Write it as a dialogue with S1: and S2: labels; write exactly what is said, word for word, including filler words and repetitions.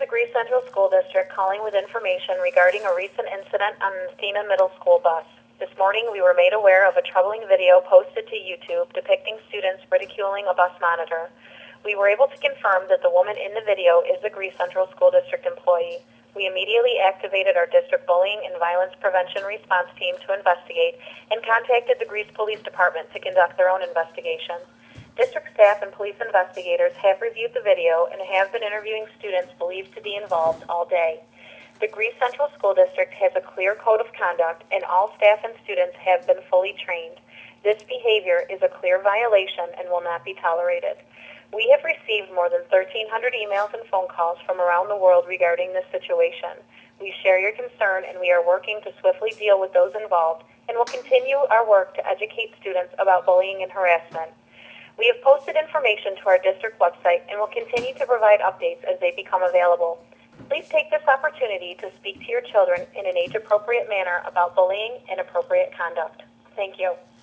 S1: Degree Central School District calling with information regarding a recent incident on the Athena Middle School bus. This morning we were made aware of a troubling video posted to YouTube depicting students ridiculing a bus monitor. We were able to confirm that the woman in the video is a Degree Central School District employee. We immediately activated our district bullying and violence prevention response team to investigate and contacted the Greece Police Department to conduct their own investigation. District staff and police investigators have reviewed the video and have been interviewing students believed to be involved all day. The Greece Central School District has a clear code of conduct and all staff and students have been fully trained. This behavior is a clear violation and will not be tolerated. We have received more than thirteen hundred emails and phone calls from around the world regarding this situation. We share your concern and we are working to swiftly deal with those involved and will continue our work to educate students about bullying and harassment. We have posted information to our district website and will continue to provide updates as they become available. Please take this opportunity to speak to your children in an age-appropriate manner about bullying and appropriate conduct. Thank you.